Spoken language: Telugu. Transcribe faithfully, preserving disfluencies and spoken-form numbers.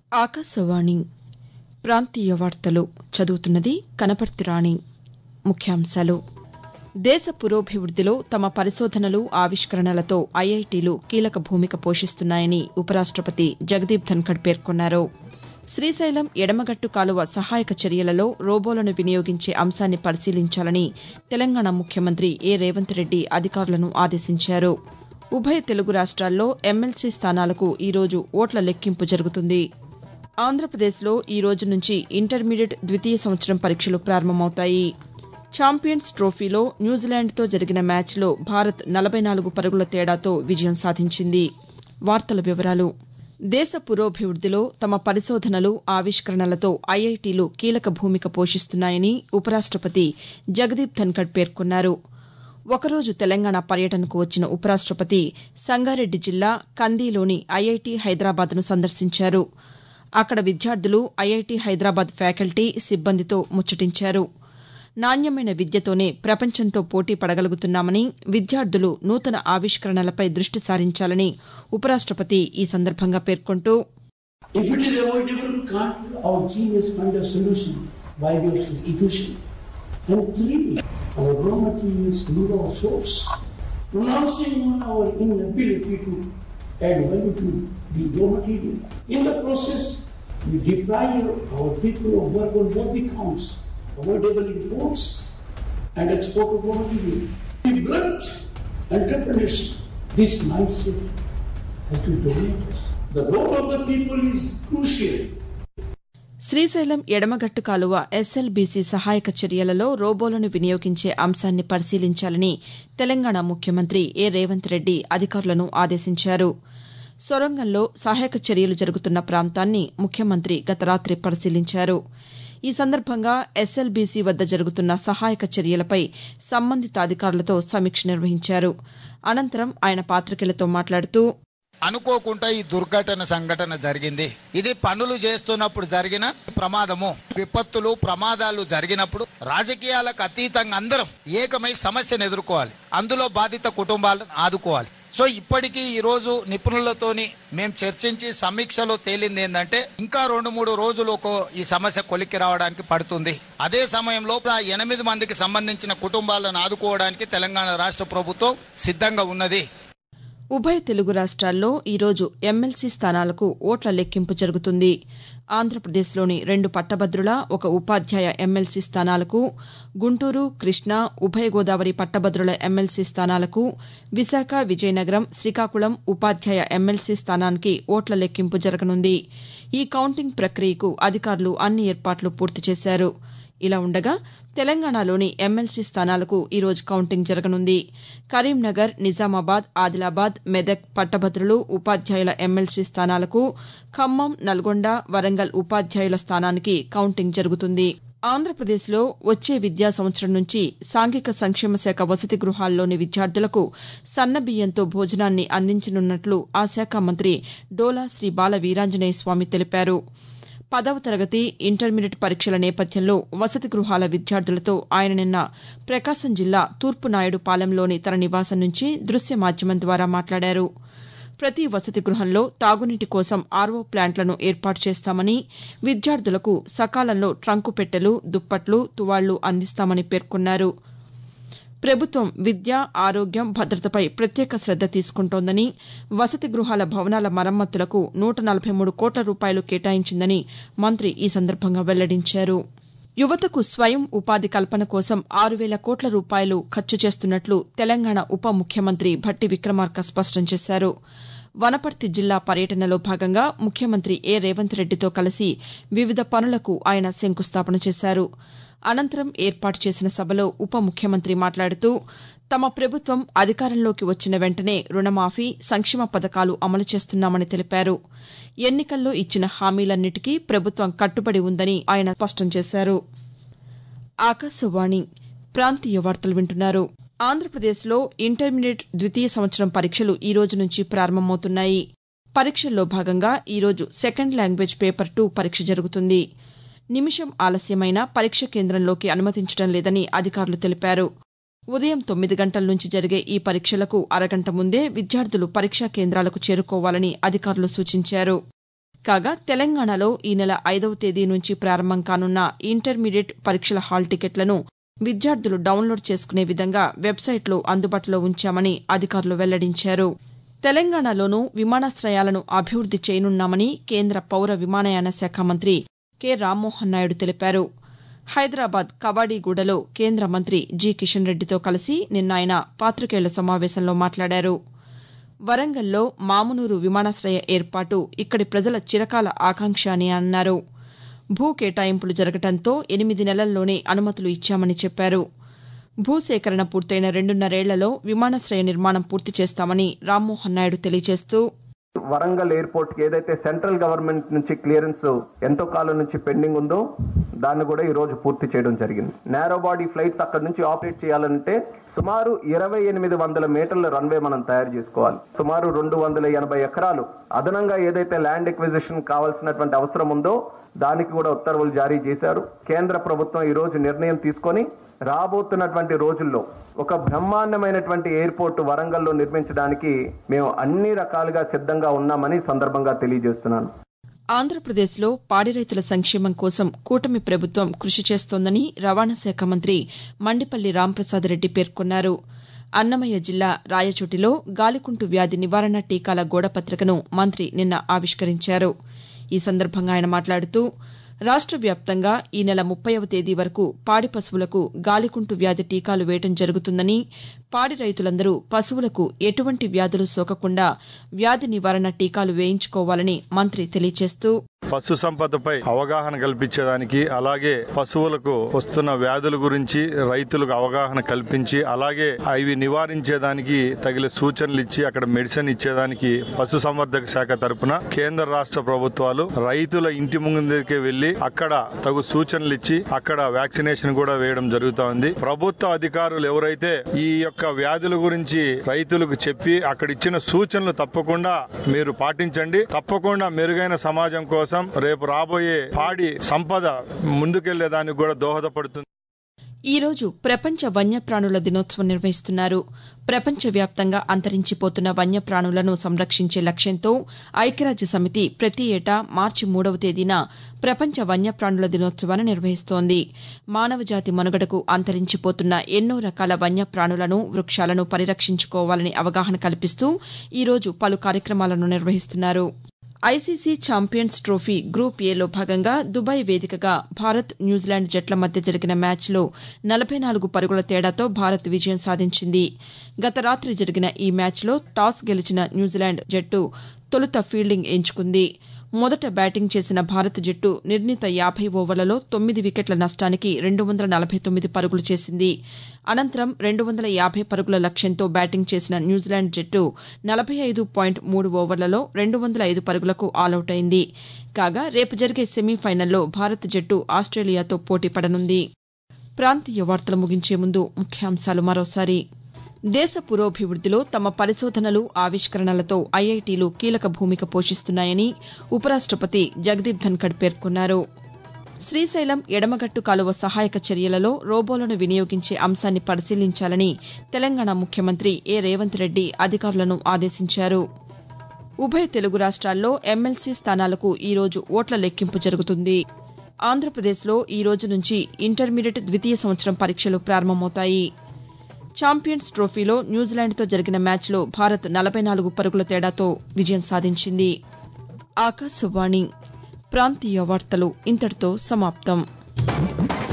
ఆకాశవాణి ప్రాంతీయ వార్తలు చదువుతున్నది కనపర్తి రాణి. ముఖ్యాంశాలు: దేశ పురోభివృద్దిలో తమ పరిశోధనలు, ఆవిష్కరణలతో ఐఐటీలు కీలక భూమిక పోషిస్తున్నాయని ఉపరాష్టపతి జగదీప్ ధన్కడ్ పేర్కొన్నారు. శ్రీశైలం ఎడమగట్టు కాలువ సహాయక చర్యలలో రోబోలను వినియోగించే అంశాన్ని పరిశీలించాలని తెలంగాణ ముఖ్యమంత్రి ఏ రేవంత్ రెడ్డి అధికారులను ఆదేశించారు. ఉభయ తెలుగు రాష్ట్రాల్లో ఎమ్మెల్సీ స్థానాలకు ఈరోజు ఓట్ల లెక్కింపు జరుగుతుంది. ఆంధ్రప్రదేశ్లో ఈ రోజు నుంచి ఇంటర్మీడియట్ ద్వితీయ సంవత్సరం పరీక్షలు ప్రారంభమవుతాయి. ఛాంపియన్స్ ట్రోఫీలో న్యూజిలాండ్తో జరిగిన మ్యాచ్లో భారత్ నలభై నాలుగు పరుగుల తేడాతో విజయం సాధించింది. వార్తల వివరాలు: దేశ పురోభివృద్దిలో తమ పరిశోధనలు, ఆవిష్కరణలతో ఐఐటీలు కీలక భూమిక పోషిస్తున్నాయని ఉపరాష్టపతి జగదీప్ ధన్కడ్ పేర్కొన్నారు. ఒకరోజు తెలంగాణ పర్యటనకు వచ్చిన ఉపరాష్టపతి సంగారెడ్డి జిల్లా కందిలోని ఐఐటీ హైదరాబాద్ను సందర్శించారు. అక్కడ విద్యార్థులు, ఐఐటీ హైదరాబాద్ ఫ్యాకల్టీ, సిబ్బందితో ముచ్చటించారు. నాణ్యమైన విద్యతోనే ప్రపంచంతో పోటీ పడగలుగుతున్నామని, విద్యార్థులు నూతన ఆవిష్కరణలపై దృష్టి సారించాలని ఉపరాష్టపతి ఈ సందర్భంగా పేర్కొంటూ, If it is avoidable, can't our genius find a solution by way of substitution? And three, our raw materials need our source, pronouncing on our inability to add value to the raw material. In the process, we deprive our people of work on both the counts, avoidable imports and export of raw material. We blunt entrepreneurship. This mindset has to dominate us. The role of the people is crucial. Srisailam ఎడమగట్టు కాలువ ఎస్ఎల్బీసీ సహాయక చర్యలలో రోబోలను వినియోగించే అంశాన్ని పరిశీలించాలని తెలంగాణ ముఖ్యమంత్రి ఏ రేవంత్ రెడ్డి అధికారులను ఆదేశించారు. సొరంగంలో సహాయక చర్యలు జరుగుతున్న ప్రాంతాన్ని ముఖ్యమంత్రి గత రాతి పరిశీలించారు. ఈ సందర్భంగా ఎస్ఎల్బీసీ వద్ద జరుగుతున్న సహాయక చర్యలపై సంబంధిత అధికారులతో సమీక్ష నిర్వహించారు. అనంతరం ఆయన పాతికేయులతో మాట్లాడుతూ, అనుకోకుండా ఈ దుర్ఘటన సంఘటన జరిగింది. ఇది పనులు చేస్తున్నప్పుడు జరిగిన ప్రమాదము. విపత్తులు, ప్రమాదాలు జరిగినప్పుడు రాజకీయాలకు అతీతంగా అందరం ఏకమై సమస్యను ఎదుర్కోవాలి. అందులో బాధిత కుటుంబాలను ఆదుకోవాలి. సో ఇప్పటికీ ఈ రోజు నిపుణులతోని మేము చర్చించి సమీక్షలో తేలింది ఏంటంటే ఇంకా రెండు మూడు రోజులు ఈ సమస్య కొలిక్కి రావడానికి పడుతుంది. అదే సమయంలో ఎనిమిది మందికి సంబంధించిన కుటుంబాలను ఆదుకోవడానికి తెలంగాణ రాష్ట్ర ప్రభుత్వం సిద్ధంగా ఉన్నది. ఉభయ తెలుగు రాష్ట్రాల్లో ఈరోజు ఎమ్మెల్సీ స్థానాలకు ఓట్ల లెక్కింపు జరుగుతుంది. ఆంధ్రప్రదేశ్లోని రెండు పట్టభద్రుల, ఒక ఉపాధ్యాయ ఎమ్మెల్సీ స్థానాలకు, గుంటూరు, కృష్ణా, ఉభయ గోదావరి పట్టభద్రుల ఎమ్మెల్సీ స్థానాలకు, విశాఖ, విజయనగరం, శ్రీకాకుళం ఉపాధ్యాయ ఎమ్మెల్సీ స్థానానికి ఓట్ల లెక్కింపు జరగనుంది. ఈ కౌంటింగ్ ప్రక్రియకు అధికారులు అన్ని ఏర్పాట్లు పూర్తి చేశారు. ఇలా ఉండగా తెలంగాణలోని ఎమ్మెల్సీ స్థానాలకు ఈరోజు కౌంటింగ్ జరగనుంది. కరీంనగర్, నిజామాబాద్, ఆదిలాబాద్, మెదక్ పట్టభద్రులు, ఉపాధ్యాయుల ఎమ్మెల్సీ స్థానాలకు, ఖమ్మం, నల్గొండ, వరంగల్ ఉపాధ్యాయుల స్థానానికి కౌంటింగ్ జరుగుతుంది. ఆంధ్రప్రదేశ్లో వచ్చే విద్యా సంవత్సరం నుంచి సాంఘిక సంక్షేమ శాఖ వసతి గృహాల్లోని విద్యార్థులకు సన్నబియ్యంతో భోజనాన్ని అందించనున్నట్లు ఆ శాఖ మంత్రి డోలా శ్రీ బాల వీరాంజనేయ స్వామి తెలిపారు. పదవ తరగతి, ఇంటర్మీడియట్ పరీక్షల నేపథ్యంలో వసతి గృహాల విద్యార్థులతో ఆయన నిన్న ప్రకాశం జిల్లా తూర్పునాయుడుపాలెంలోని తన నివాసం నుంచి దృశ్య మాధ్యమం ద్వారా మాట్లాడారు. ప్రతి వసతి గృహంలో తాగునీటి కోసం ఆర్వో ప్లాంట్లను ఏర్పాటు చేస్తామని, విద్యార్థులకు సకాలంలో ట్రంకు పెట్టెలు, దుప్పట్లు, తువాళ్లు అందిస్తామని పేర్కొన్నారు. ప్రభుత్వం విద్య, ఆరోగ్యం, భద్రతపై ప్రత్యేక శ్రద్ద తీసుకుంటోందని, వసతి గృహాల భవనాల మరమ్మతులకు నూట నలభై మూడు కోట్ల రూపాయలు కేటాయించిందని మంత్రి ఈ సందర్భంగా వెల్లడించారు. యువతకు స్వయం ఉపాధి కల్పన కోసం ఆరు వేల కోట్ల రూపాయలు ఖర్చు చేస్తున్నట్లు తెలంగాణ ఉప ముఖ్యమంత్రి భట్టి విక్రమార్క స్పష్టం చేశారు. వనపర్తి జిల్లా పర్యటనలో భాగంగా ముఖ్యమంత్రి ఏ రేవంత్ రెడ్డితో కలిసి వివిధ పనులకు ఆయన శంకుస్థాపన చేశారు. అనంతరం ఏర్పాటు చేసిన సభలో ఉప ముఖ్యమంత్రి మాట్లాడుతూ, తమ ప్రభుత్వం అధికారంలోకి వచ్చిన వెంటనే రుణమాఫీ, సంక్షేమ పథకాలు అమలు చేస్తున్నామని తెలిపారు. ఎన్నికల్లో ఇచ్చిన హామీలన్నిటికీ ప్రభుత్వం కట్టుబడి ఉందని ఆయన స్పష్టం చేశారు. ఆకాశవాణి ప్రాంతీయ వార్తలు వింటున్నారు. ఆంధ్రప్రదేశ్లో ఇంటర్మీడియట్ ద్వితీయ సంవత్సరం పరీక్షలు ఈ రోజు నుంచి ప్రారంభమవుతున్నాయి. పరీక్షల్లో భాగంగా ఈరోజు సెకండ్ లాంగ్వేజ్ పేపర్ టూ పరీక్ష జరుగుతుంది. నిమిషం ఆలస్యమైనా పరీక్ష కేంద్రంలోకి అనుమతించడం లేదని అధికారులు తెలిపారు. ఉదయం తొమ్మిది గంటల నుంచి జరిగే ఈ పరీక్షలకు అరగంట ముందే విద్యార్థులు పరీక్షా కేంద్రాలకు చేరుకోవాలని అధికారులు సూచించారు. కాగా తెలంగాణలో ఈ నెల ఐదవ తేదీ నుంచి ప్రారంభం కానున్న ఇంటర్మీడియట్ పరీక్షల హాల్ టికెట్లను విద్యార్థులు డౌన్లోడ్ చేసుకునే విధంగా వెబ్సైట్లో అందుబాటులో ఉంచామని అధికారులు వెల్లడించారు. తెలంగాణలోనూ విమానాశ్రయాలను అభివృద్ది చేయనున్నామని కేంద్ర పౌర విమానయాన శాఖ మంత్రి కె రామ్మోహన్ నాయుడు తెలిపారు. హైదరాబాద్ కవాడిగూడలో కేంద్ర మంత్రి జి కిషన్ రెడ్డితో కలిసి నిన్న ఆయన పాతికేయుల సమావేశంలో మాట్లాడారు. వరంగల్లో మామునూరు విమానాశ్రయ ఏర్పాటు ఇక్కడి ప్రజల చిరకాల ఆకాంక్ష అని అన్నారు. భూ కేటాయింపులు జరగడంతో ఎనిమిది నెలల్లోనే అనుమతులు ఇచ్చామని చెప్పారు. భూసేకరణ పూర్తయిన రెండున్నరేళ్లలో విమానాశ్రయ నిర్మాణం పూర్తి చేస్తామని రామ్మోహన్ నాయుడు తెలియజేస్తూ వరంగల్ ఎయిర్పోర్ట్ కి ఏదైతే సెంట్రల్ గవర్నమెంట్ నుంచి క్లియరెన్స్ ఎంతో కాలం నుంచి పెండింగ్ ఉందో దాన్ని కూడా ఈ రోజు పూర్తి చేయడం జరిగింది. నేరో బాడీ ఫ్లైట్స్ అక్కడ నుంచి ఆపరేట్ చేయాలంటే సుమారు ఇరవై ఎనిమిది వందల మీటర్ల రన్వే మనం తయారు చేసుకోవాలి. సుమారు రెండు వందల ఎనభై ఎకరాలు అదనంగా ఏదైతే ల్యాండ్ ఎక్విజిషన్ కావాల్సినటువంటి అవసరం ఉందో దానికి కూడా ఉత్తర్వులు జారీ చేశారు. కేంద్ర ప్రభుత్వం ఈ రోజు నిర్ణయం తీసుకొని రాబోతున్నటువంటి రోజుల్లో ఒక బ్రహ్మాండమైనటువంటి ఎయిర్పోర్ట్ వరంగల్లో నిర్మించడానికి మేము అన్ని రకాలుగా సిద్ధంగా ఉన్నామని సందర్భంగా తెలియజేస్తున్నాను. ఆంధ్రప్రదేశ్లో పాడి రైతుల సంక్షేమం కోసం కూటమి ప్రభుత్వం కృషి చేస్తోందని రవాణా శాఖ మంత్రి మండిపల్లి రాంప్రసాద్ రెడ్డి పేర్కొన్నారు. అన్నమయ్య జిల్లా రాయచోటిలో గాలికుంటు వ్యాధి నివారణ టీకాల గోడపత్రికను మంత్రి నిన్న ఆవిష్కరించారు. ఈ సందర్భంగా ఆయన మాట్లాడుతూ రాష్ట వ్యాప్తంగా ఈ నెల ముప్పైవ తేదీ వరకు పాడి పశువులకు గాలికుంటు వ్యాధి టీకాలు వేయడం జరుగుతుందని, పాడి రైతులందరూ పశువులకు ఎటువంటి వ్యాధులు సోకకుండా వ్యాధి నివారణ టీకాలు వేయించుకోవాలని మంత్రి తెలియజేస్తూ పశు సంపదపై అవగాహన కల్పించేదానికి, అలాగే పశువులకు వస్తున్న వ్యాధుల గురించి రైతులకు అవగాహన కల్పించి, అలాగే అవి నివారించేదానికి తగిన సూచనలు ఇచ్చి అక్కడ మెడిసిన్ ఇచ్చేదానికి పశు సంవర్ధక శాఖ తరపున కేంద్ర రాష్ట్ర ప్రభుత్వాలు రైతుల ఇంటి ముందుకే వెళ్లి అక్కడ తగు సూచనలు ఇచ్చి అక్కడ వ్యాక్సినేషన్ కూడా వేయడం జరుగుతోంది. ప్రభుత్వ అధికారులు ఎవరైతే ఈ యొక్క వ్యాధుల గురించి రైతులకు చెప్పి అక్కడ ఇచ్చిన సూచనలు తప్పకుండా మీరు పాటించండి, తప్పకుండా మెరుగైన సమాజం కోసం రేపు రాబోయే పాడి సంపద ముందుకెళ్లేదానికి కూడా దోహదపడుతుంది. ఈ రోజు ప్రపంచ వన్యప్రాణుల దినోత్సవం నిర్వహిస్తున్నారు. ప్రపంచవ్యాప్తంగా అంతరించిపోతున్న వన్యప్రాణులను సంరక్షించే లక్ష్యంతో ఐక్యరాజ్య సమితి ప్రతి ఏటా మార్చి మూడవ తేదీన ప్రపంచ వన్యప్రాణుల దినోత్సవాన్ని నిర్వహిస్తోంది. మానవజాతి మనుగడకు అంతరించిపోతున్న ఎన్నో రకాల వన్యప్రాణులను, వృక్షాలను పరిరక్షించుకోవాలని అవగాహన కల్పిస్తూ ఈ రోజు పలు కార్యక్రమాలను నిర్వహిస్తున్నారు. ఐసీసీ ఛాంపియన్స్ ట్రోఫీ గ్రూప్ ఏలో భాగంగా దుబాయ్ వేదికగా భారత్, న్యూజిలాండ్ జట్ల మధ్య జరిగిన మ్యాచ్లో నలభై నాలుగు పరుగుల తేడాతో భారత్ విజయం సాధించింది. గత రాత్రి జరిగిన ఈ మ్యాచ్లో టాస్ గెలిచిన న్యూజిలాండ్ జట్టు తొలుత ఫీల్డింగ్ ఎంచుకుంది. మొదట బ్యాటింగ్ చేసిన భారత జట్టు నిర్ణీత యాభై ఓవర్లలో తొమ్మిది వికెట్ల నష్టానికి రెండు వందల నలభై తొమ్మిది పరుగులు చేసింది. అనంతరం రెండు వందల యాభై పరుగుల లక్ష్యంతో బ్యాటింగ్ చేసిన న్యూజిలాండ్ జట్టు నలభై ఐదు పాయింట్ మూడు ఓవర్లలో రెండు వందల ఐదు పరుగులకు ఆలౌట్ అయింది. కాగా రేపు జరిగే సెమీఫైనల్లో భారత జట్టు ఆస్ట్రేలియాతో పోటీ పడనుంది. ప్రాంతీయ వార్తలు ముగించే ముందు ముఖ్యాంశాలు మరోసారి. దేశ పురోభివృద్దిలో తమ పరిశోధనలు, ఆవిష్కరణలతో ఐఐటీలు కీలక భూమిక పోషిస్తున్నాయని ఉపరాష్టపతి జగదీప్ ధన్కడ్ పేర్కొన్నారు. శ్రీశైలం ఎడమగట్టు కాలువ సహాయక చర్యలలో రోబోలను వినియోగించే అంశాన్ని పరిశీలించాలని తెలంగాణ ముఖ్యమంత్రి ఏ రేవంత్ రెడ్డి అధికారులను ఆదేశించారు. ఉభయ తెలుగు రాష్ట్రాల్లో ఎమ్మెల్సీ స్థానాలకు ఈ రోజు ఓట్ల లెక్కింపు జరుగుతుంది. ఆంధ్రప్రదేశ్లో ఈ రోజు నుంచి ఇంటర్మీడియట్ ద్వితీయ సంవత్సరం పరీక్షలు ప్రారంభమవుతాయి. ఛాంపియన్స్ ట్రోఫీలో న్యూజిలాండ్తో జరిగిన మ్యాచ్లో భారత్ నలభై నాలుగు పరుగుల తేడాతో విజయం సాధించింది. ఆకాశవాణి ప్రాంతీయ వార్తలు ఇంతటితో సమాప్తం.